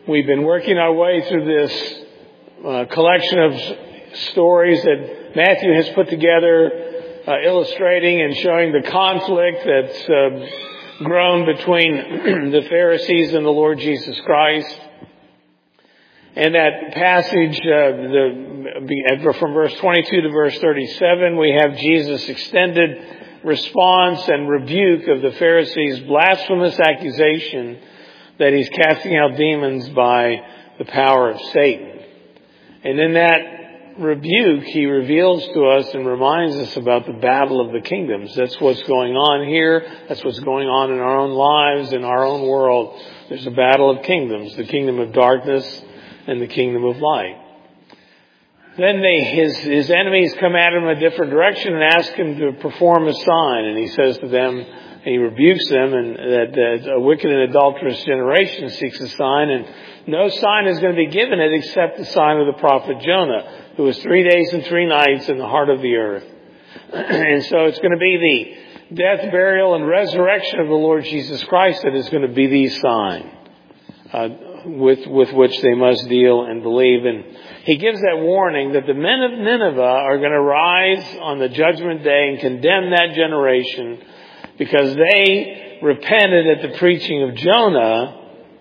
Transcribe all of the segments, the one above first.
We've been working our way through this collection of stories that Matthew has put together, illustrating and showing the conflict that's grown between the Pharisees and the Lord Jesus Christ. And that passage, from verse 22 to verse 37, we have Jesus' extended response and rebuke of the Pharisees' blasphemous accusation that he's casting out demons by the power of Satan. And in that rebuke, he reveals to us and reminds us about the battle of the kingdoms. That's what's going on here. That's what's going on in our own lives, in our own world. There's a battle of kingdoms, the kingdom of darkness and the kingdom of light. Then his enemies come at him a different direction and ask him to perform a sign. And he says to them, he rebukes them, and that a wicked and adulterous generation seeks a sign, and no sign is going to be given it except the sign of the prophet Jonah, who was 3 days and 3 nights in the heart of the earth. And so it's going to be the death, burial, and resurrection of the Lord Jesus Christ that is going to be the sign with which they must deal and believe. And he gives that warning that the men of Nineveh are going to rise on the judgment day and condemn that generation because they repented at the preaching of Jonah,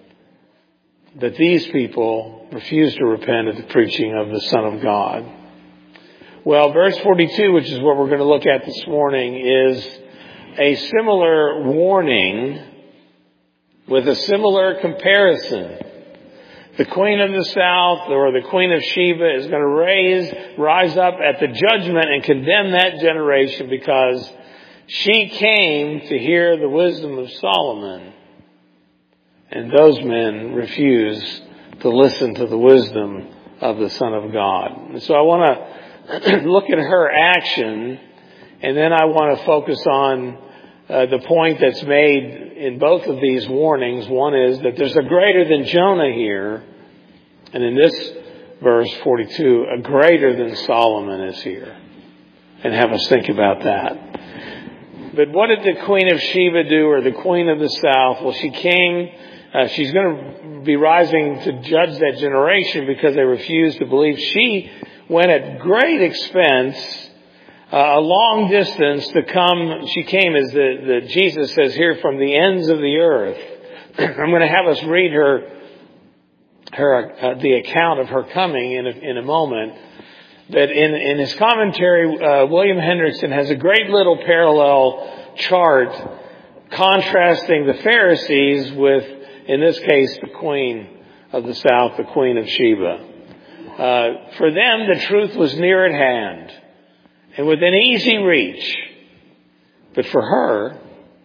that these people refused to repent at the preaching of the Son of God. Well, verse 42, which is what we're going to look at this morning, is a similar warning with a similar comparison. The Queen of the South, or the Queen of Sheba, is going to rise up at the judgment and condemn that generation because she came to hear the wisdom of Solomon. And those men refuse to listen to the wisdom of the Son of God. And so I want to look at her action, and then I want to focus on the point that's made in both of these warnings. One is that there's a greater than Jonah here, and in this verse 42, a greater than Solomon is here. And have us think about that. But what did the Queen of Sheba do, or the Queen of the South? Well, she came, she's going to be rising to judge that generation because they refused to believe. She went at great expense, a long distance to come. She came, as the Jesus says here, from the ends of the earth. I'm going to have us read the account of her coming in a moment. But in his commentary, William Hendrickson has a great little parallel chart contrasting the Pharisees with, in this case, the Queen of the South, the Queen of Sheba. For them, the truth was near at hand and within easy reach. But for her,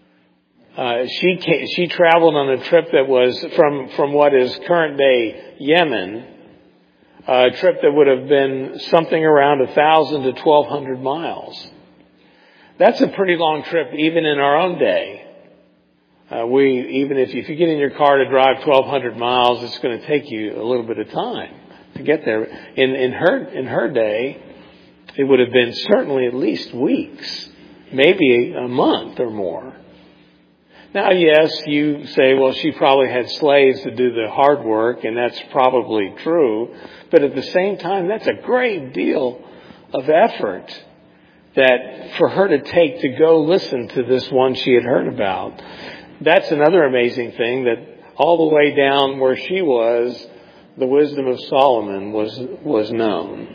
she traveled on a trip that was from what is current day Yemen, a trip that would have been something around 1,000 to 1,200 miles. That's a pretty long trip, even in our own day. Even if you get in your car to drive 1,200 miles, it's going to take you a little bit of time to get there. In her day, it would have been certainly at least weeks, maybe a month or more. Now, yes, you say, well, she probably had slaves to do the hard work, and that's probably true. But at the same time, that's a great deal of effort that for her to take to go listen to this one she had heard about. That's another amazing thing, that all the way down where she was, the wisdom of Solomon was known.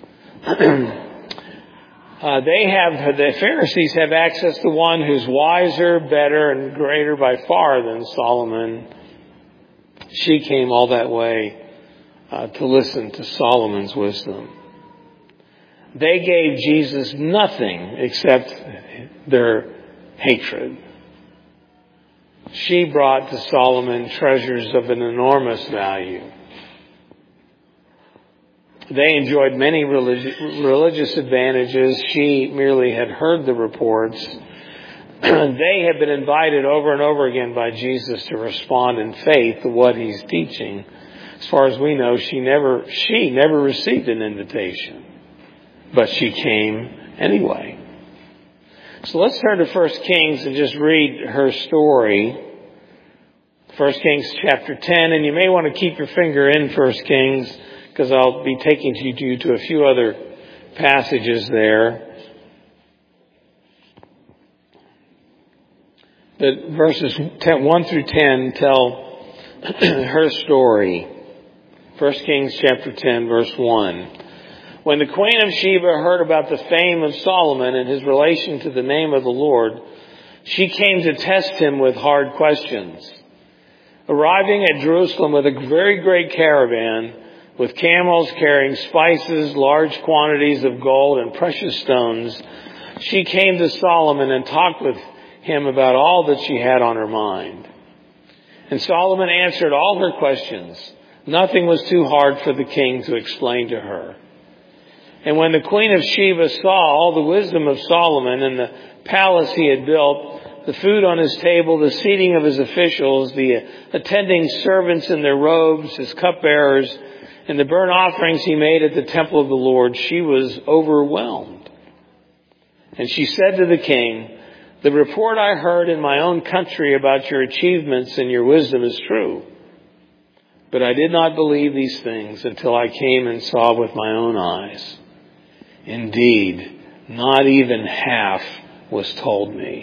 The Pharisees have access to one who's wiser, better, and greater by far than Solomon. She came all that way to listen to Solomon's wisdom. They gave Jesus nothing except their hatred. She brought to Solomon treasures of an enormous value. They enjoyed many religious advantages. She merely had heard the reports. They had been invited over and over again by Jesus to respond in faith to what he's teaching. As far as we know, she never received an invitation, but she came anyway. So let's turn to 1 Kings and just read her story. 1 Kings chapter 10, and you may want to keep your finger in 1 Kings because I'll be taking you to a few other passages there. But verses 1 through 10 tell her story. 1 Kings chapter 10, verse 1. When the Queen of Sheba heard about the fame of Solomon and his relation to the name of the Lord, she came to test him with hard questions. Arriving at Jerusalem with a very great caravan, with camels carrying spices, large quantities of gold and precious stones, she came to Solomon and talked with him about all that she had on her mind. And Solomon answered all her questions. Nothing was too hard for the king to explain to her. And when the Queen of Sheba saw all the wisdom of Solomon and the palace he had built, the food on his table, the seating of his officials, the attending servants in their robes, his cupbearers, and the burnt offerings he made at the temple of the Lord, she was overwhelmed. And she said to the king, "The report I heard in my own country about your achievements and your wisdom is true. But I did not believe these things until I came and saw with my own eyes. Indeed, not even half was told me.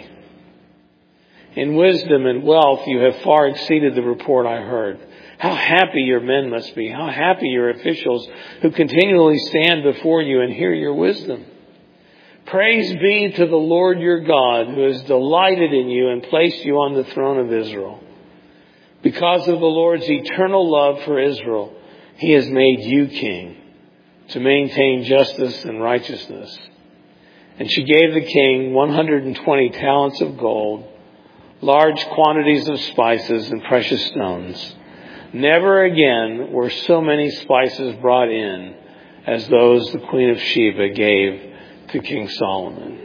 In wisdom and wealth you have far exceeded the report I heard. How happy your men must be. How happy your officials who continually stand before you and hear your wisdom. Praise be to the Lord your God, who has delighted in you and placed you on the throne of Israel. Because of the Lord's eternal love for Israel, he has made you king to maintain justice and righteousness." And she gave the king 120 talents of gold, large quantities of spices and precious stones. Never again were so many spices brought in as those the Queen of Sheba gave to King Solomon.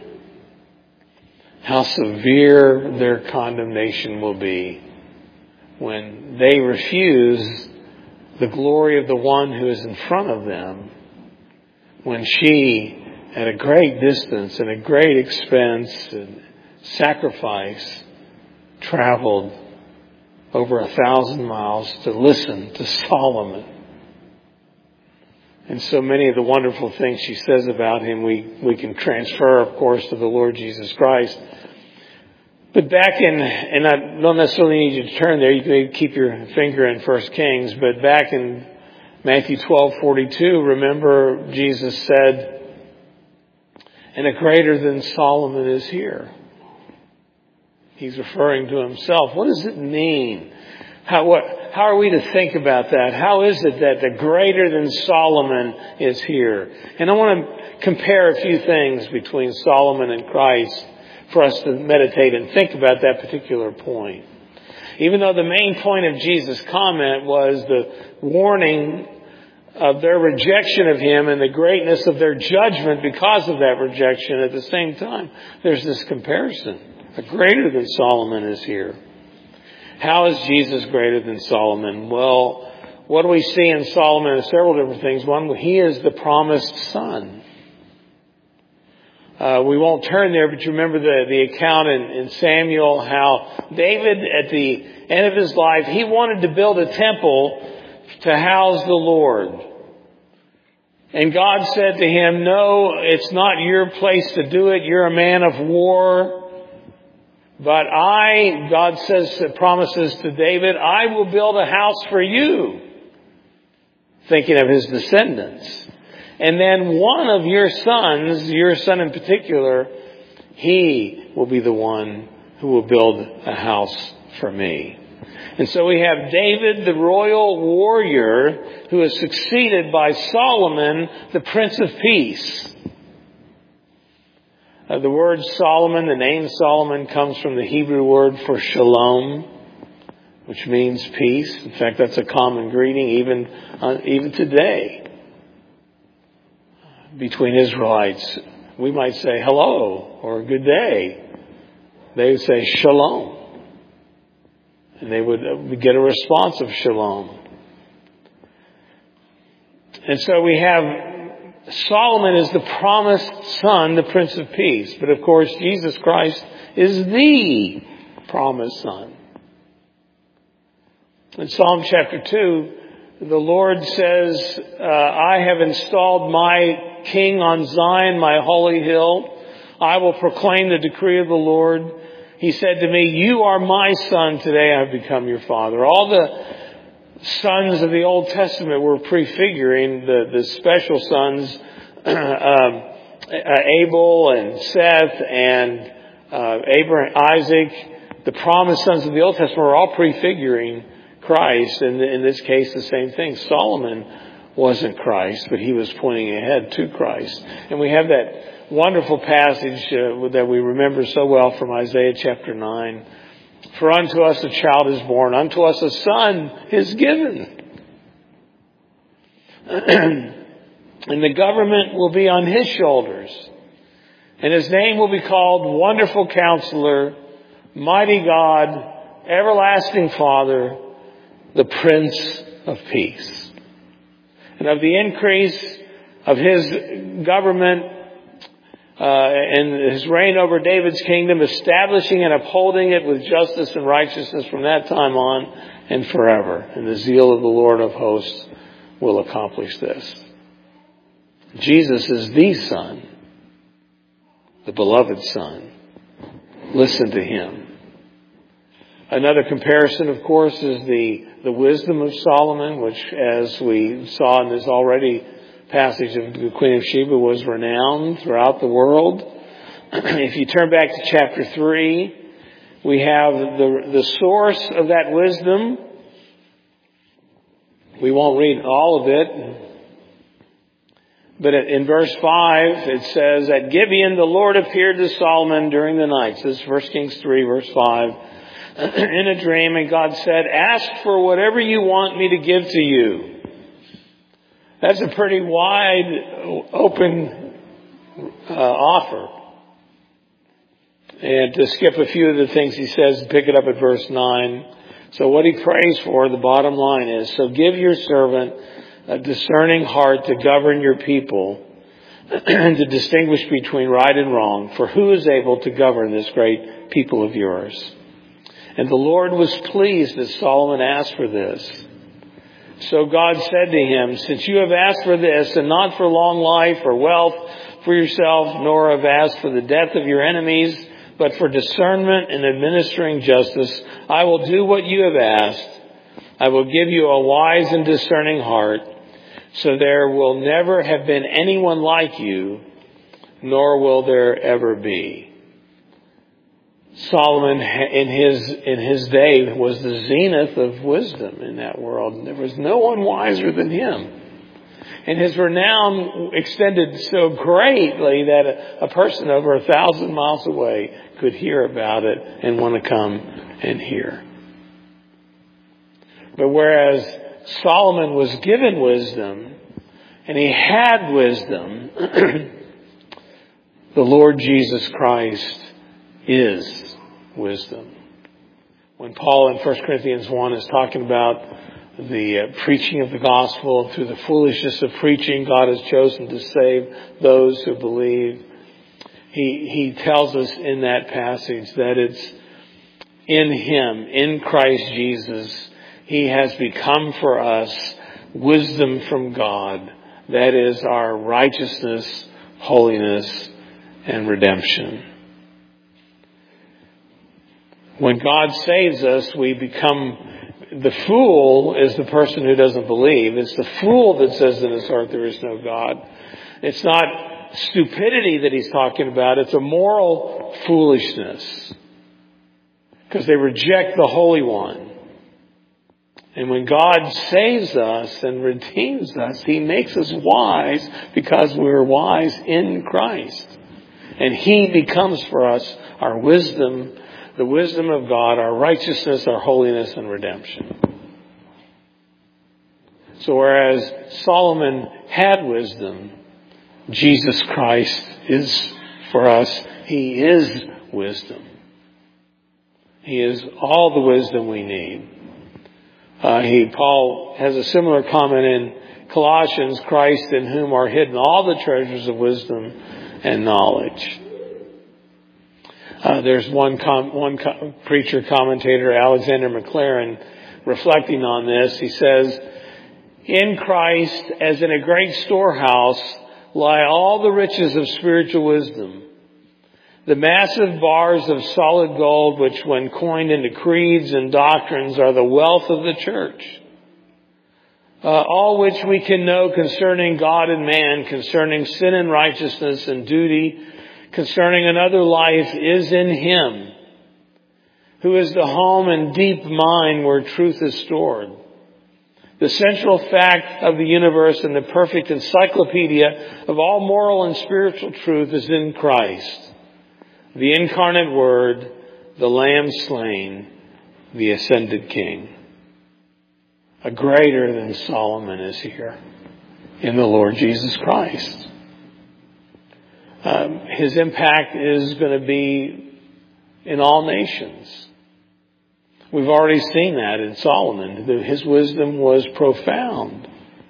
How severe their condemnation will be when they refuse the glory of the one who is in front of them, when she, at a great distance and a great expense and sacrifice, traveled over 1,000 miles to listen to Solomon. And so many of the wonderful things she says about him we can transfer, of course, to the Lord Jesus Christ. But back in, and I don't necessarily need you to turn there, you can keep your finger in 1 Kings, but back in Matthew 12:42, remember Jesus said, "And a greater than Solomon is here." He's referring to himself. What does it mean? How are we to think about that? How is it that the greater than Solomon is here? And I want to compare a few things between Solomon and Christ for us to meditate and think about that particular point. Even though the main point of Jesus' comment was the warning of their rejection of him and the greatness of their judgment because of that rejection, at the same time, there's this comparison. A greater than Solomon is here. How is Jesus greater than Solomon? Well, what do we see in Solomon? Several different things. One, he is the promised son. We won't turn there, but you remember the account in Samuel, how David, at the end of his life, he wanted to build a temple to house the Lord. And God said to him, "No, it's not your place to do it. You're a man of war. But God promises to David, I will build a house for you." Thinking of his descendants. And then one of your sons, your son in particular, he will be the one who will build a house for me. And so we have David, the royal warrior, who is succeeded by Solomon, the Prince of Peace. The word Solomon, the name Solomon, comes from the Hebrew word for shalom, which means peace. In fact, that's a common greeting even today. Between Israelites, we might say hello or good day. They would say shalom. And they would get a response of shalom. And so we have Solomon is the promised son, the Prince of Peace. But of course, Jesus Christ is the promised son. In Psalm chapter 2, the Lord says, I have installed my King on Zion, my holy hill. I will proclaim the decree of the Lord. He said to me, you are my son. Today I have become your father. All the sons of the Old Testament were prefiguring the special sons, Abel and Seth and Abraham, Isaac. The promised sons of the Old Testament were all prefiguring Christ. And in this case, the same thing. Solomon wasn't Christ, but he was pointing ahead to Christ. And we have that wonderful passage that we remember so well from Isaiah chapter 9. For unto us a child is born, unto us a son is given. And the government will be on his shoulders. And his name will be called Wonderful Counselor, Mighty God, Everlasting Father, the Prince of Peace. And of the increase of his government and his reign over David's kingdom, establishing and upholding it with justice and righteousness from that time on and forever. And the zeal of the Lord of hosts will accomplish this. Jesus is the Son, the beloved Son. Listen to him. Another comparison, of course, is the wisdom of Solomon, which, as we saw in this already passage of the Queen of Sheba, was renowned throughout the world. If you turn back to chapter 3, we have the source of that wisdom. We won't read all of it. But in verse 5, it says, at Gibeon the Lord appeared to Solomon during the night. So this is 1 Kings 3, verse 5. In a dream, and God said, ask for whatever you want me to give to you. That's a pretty wide open offer. And to skip a few of the things he says, pick it up at verse 9. So what he prays for, the bottom line is, so give your servant a discerning heart to govern your people and to distinguish between right and wrong. For who is able to govern this great people of yours? And the Lord was pleased that Solomon asked for this. So God said to him, since you have asked for this, and not for long life or wealth for yourself, nor have asked for the death of your enemies, but for discernment and administering justice, I will do what you have asked. I will give you a wise and discerning heart, so there will never have been anyone like you, nor will there ever be. Solomon in his day was the zenith of wisdom in that world. And there was no one wiser than him. And his renown extended so greatly that a person over 1,000 miles away could hear about it and want to come and hear. But whereas Solomon was given wisdom and he had wisdom, the Lord Jesus Christ is wisdom. When Paul in 1 Corinthians 1 is talking about the preaching of the gospel, through the foolishness of preaching, God has chosen to save those who believe. He tells us in that passage that it's in Him, in Christ Jesus, He has become for us wisdom from God. That is our righteousness, holiness, and redemption. When God saves us, we become, the fool is the person who doesn't believe. It's the fool that says in his heart there is no God. It's not stupidity that he's talking about. It's a moral foolishness. Because they reject the Holy One. And when God saves us and redeems us, He makes us wise because we're wise in Christ. And He becomes for us our wisdom, the wisdom of God, our righteousness, our holiness, and redemption. So whereas Solomon had wisdom, Jesus Christ is for us. He is wisdom. He is all the wisdom we need. Paul has a similar comment in Colossians, Christ in whom are hidden all the treasures of wisdom and knowledge. There's one preacher commentator, Alexander McLaren, reflecting on this, he says, "In Christ, as in a great storehouse, lie all the riches of spiritual wisdom. The massive bars of solid gold, which when coined into creeds and doctrines are the wealth of the church. All which we can know concerning God and man, concerning sin and righteousness and duty, concerning another life is in Him, who is the home and deep mine where truth is stored. The central fact of the universe and the perfect encyclopedia of all moral and spiritual truth is in Christ, the incarnate Word, the Lamb slain, the ascended King." A greater than Solomon is here in the Lord Jesus Christ. His impact is going to be in all nations. We've already seen that in Solomon. His wisdom was profound.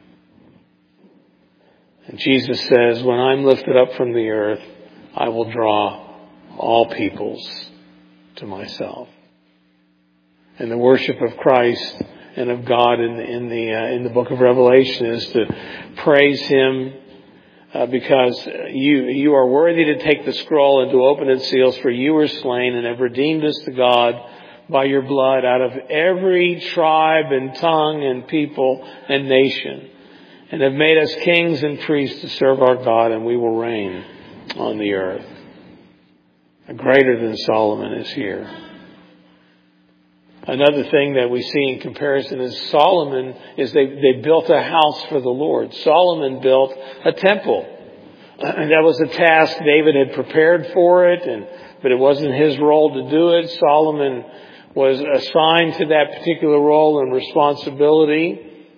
And Jesus says, "When I'm lifted up from the earth, I will draw all peoples to myself." And the worship of Christ and of God in the book of Revelation is to praise Him because you are worthy to take the scroll and to open its seals, for you were slain and have redeemed us to God by your blood out of every tribe and tongue and people and nation, and have made us kings and priests to serve our God, and we will reign on the earth. A greater than Solomon is here. Another thing that we see in comparison is Solomon is they built a house for the Lord. Solomon built a temple. And that was a task David had prepared for it, but it wasn't his role to do it. Solomon was assigned to that particular role and responsibility.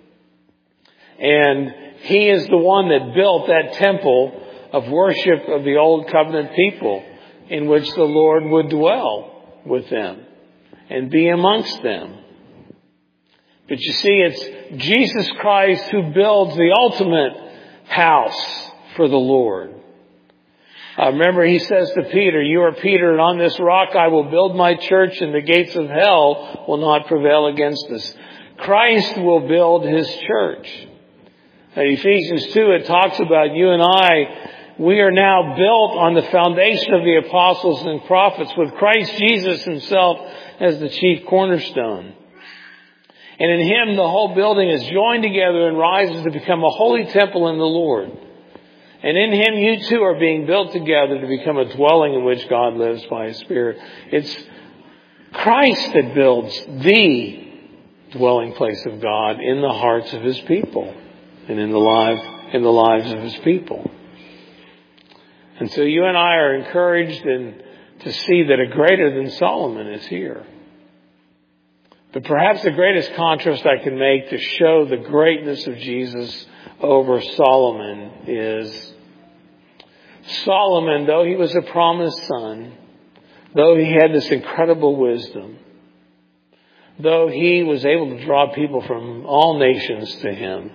And he is the one that built that temple of worship of the old covenant people in which the Lord would dwell with them and be amongst them. But you see, it's Jesus Christ who builds the ultimate house for the Lord. Remember, he says to Peter, "You are Peter, and on this rock I will build my church, and the gates of hell will not prevail against us." Christ will build His church. In Ephesians 2, it talks about you and I. We are now built on the foundation of the apostles and prophets, with Christ Jesus Himself as the chief cornerstone. And in Him, the whole building is joined together and rises to become a holy temple in the Lord. And in Him, you too are being built together to become a dwelling in which God lives by His Spirit. It's Christ that builds the dwelling place of God in the hearts of His people and in the lives of His people. And so you and I are encouraged to see that a greater than Solomon is here. But perhaps the greatest contrast I can make to show the greatness of Jesus over Solomon is Solomon, though he was a promised son, though he had this incredible wisdom, though he was able to draw people from all nations to him,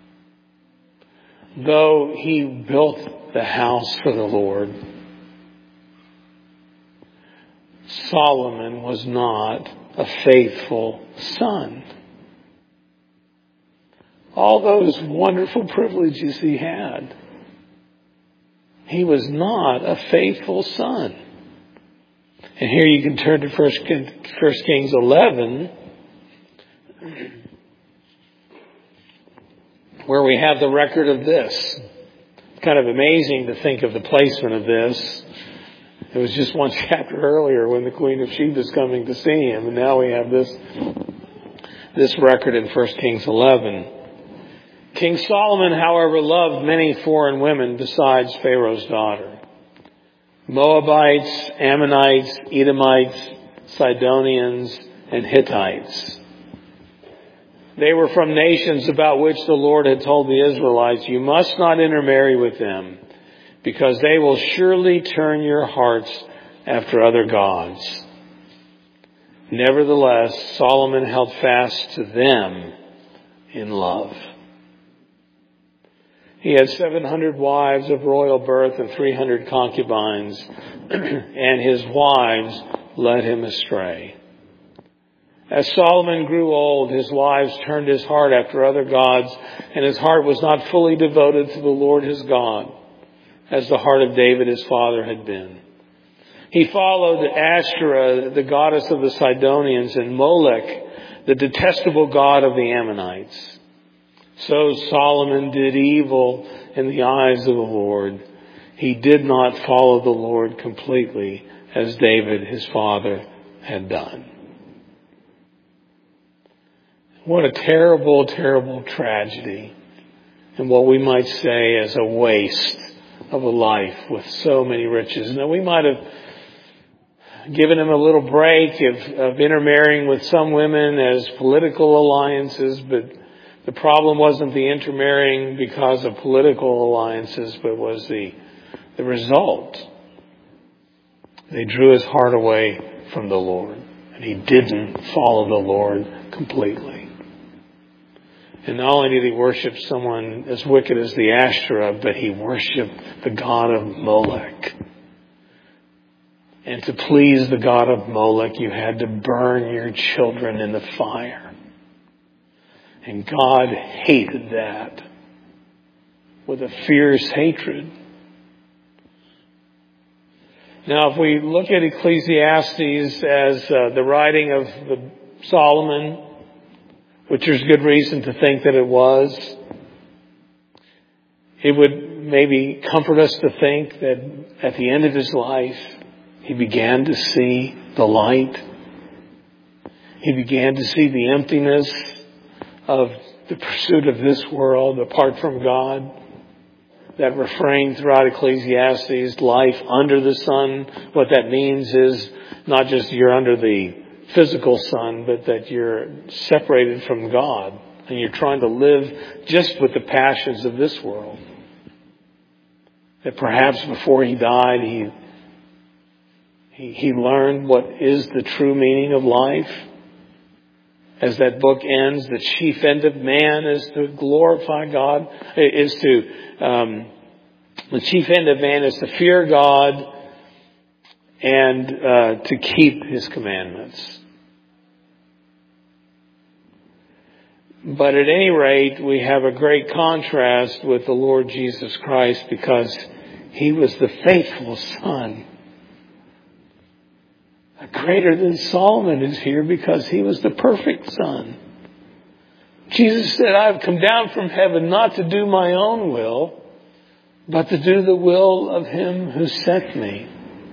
though he built the house for the Lord, Solomon was not a faithful son. All those wonderful privileges he had, he was not a faithful son. And here you can turn to 1 Kings 11, where we have the record of this. It's kind of amazing to think of the placement of this. It was just one chapter earlier when the Queen of Sheba is coming to see him, and now we have this record in 1 Kings 11. King Solomon, however, loved many foreign women besides Pharaoh's daughter. Moabites, Ammonites, Edomites, Sidonians, and Hittites. They were from nations about which the Lord had told the Israelites, "You must not intermarry with them, because they will surely turn your hearts after other gods." Nevertheless, Solomon held fast to them in love. He had 700 wives of royal birth and 300 concubines, and his wives led him astray. As Solomon grew old, his wives turned his heart after other gods, and his heart was not fully devoted to the Lord his God, as the heart of David his father had been. He followed Ashtoreth, the goddess of the Sidonians, and Molech, the detestable god of the Ammonites. So Solomon did evil in the eyes of the Lord. He did not follow the Lord completely, as David his father had done. What a terrible, terrible tragedy, and what we might say is a waste of a life with so many riches. Now, we might have given him a little break of intermarrying with some women as political alliances, but the problem wasn't the intermarrying because of political alliances, but was the result. They drew his heart away from the Lord, and he didn't follow the Lord completely. And not only did he worship someone as wicked as the Ashtoreth, but he worshiped the god of Molech. And to please the god of Molech, you had to burn your children in the fire. And God hated that with a fierce hatred. Now, if we look at Ecclesiastes as the writing of Solomon, which there's good reason to think that it was, it would maybe comfort us to think that at the end of his life, he began to see the light. He began to see the emptiness of the pursuit of this world apart from God. That refrain throughout Ecclesiastes, life under the sun, what that means is not just you're under the physical sun, but that you're separated from God and you're trying to live just with the passions of this world. That perhaps before he died, he learned what is the true meaning of life. As that book ends, the chief end of man is to glorify God, the chief end of man is to fear God and to keep his commandments. But at any rate, we have a great contrast with the Lord Jesus Christ because he was the faithful son. Greater than Solomon is here because he was the perfect son. Jesus said, I have come down from heaven not to do my own will, but to do the will of him who sent me.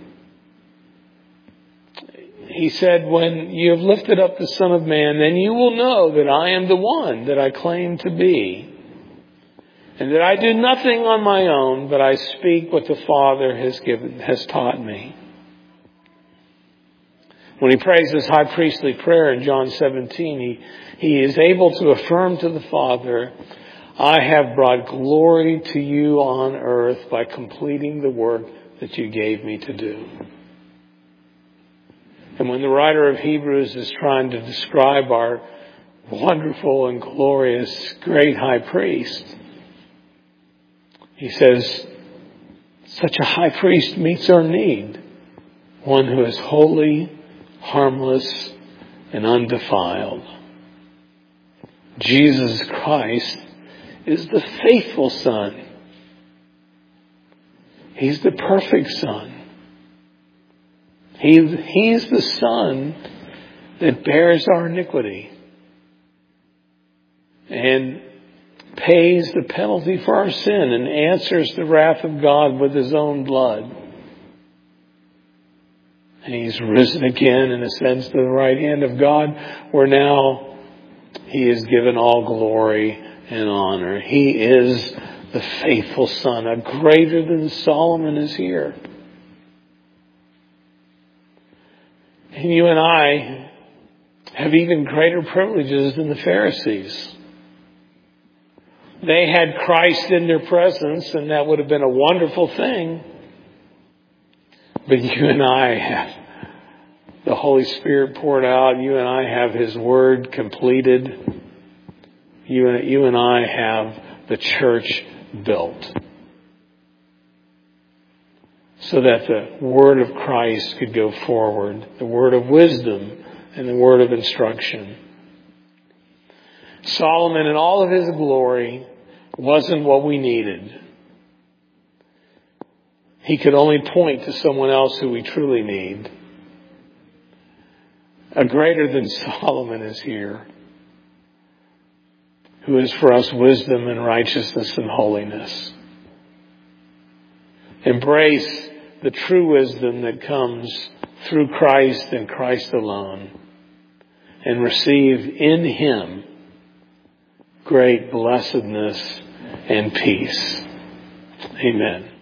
He said, when you have lifted up the Son of Man, then you will know that I am the one that I claim to be, and that I do nothing on my own, but I speak what the Father has taught me. When he prays his high priestly prayer in John 17, he is able to affirm to the Father, I have brought glory to you on earth by completing the work that you gave me to do. And when the writer of Hebrews is trying to describe our wonderful and glorious great high priest, he says, such a high priest meets our need. One who is holy, harmless, and undefiled. Jesus Christ is the faithful Son. He's the perfect Son. He's the Son that bears our iniquity and pays the penalty for our sin and answers the wrath of God with his own blood. And he's risen again and ascends to the right hand of God, where now he is given all glory and honor. He is the faithful Son. A greater than Solomon is here. And you and I have even greater privileges than the Pharisees. They had Christ in their presence, and that would have been a wonderful thing. But you and I have the Holy Spirit poured out. You and I have his word completed. You and I have the church built, so that the word of Christ could go forward, the word of wisdom and the word of instruction. Solomon, in all of his glory, wasn't what we needed. He could only point to someone else who we truly need. A greater than Solomon is here, who is for us wisdom and righteousness and holiness. Embrace the true wisdom that comes through Christ and Christ alone, and receive in Him great blessedness and peace. Amen.